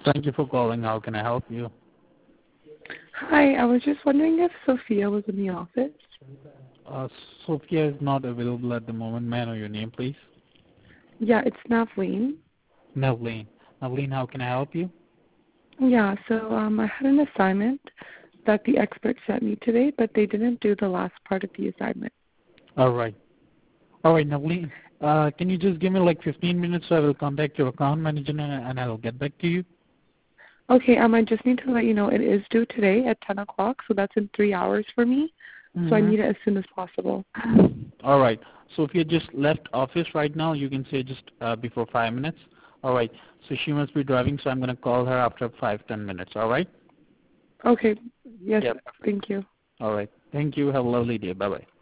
Thank you for calling. How can I help you? Hi, I was just wondering if Sophia was in the office. Uh, Sophia is not available at the moment. May I know your name, please? Yeah, it's Navleen. Navleen. Navleen, how can I help you? Yeah, so I had an assignment that the expert sent me today, but they didn't do the last part of the assignment. All right. All right, Navleen. Can you just give me like 15 minutes so I will contact your account manager and I'll get back to you? Okay, I just need to let you know it is due today at 10 o'clock, so that's in 3 hours for me. So I Mm-hmm. need it as soon as possible. All right. So if you just left office right now, you can say just before 5 minutes. All right. So she must be driving, so I'm going to call her after 5-10 minutes. All right? Okay, yes, Yep. thank you. All right. Thank you. Have a lovely day. Bye-bye.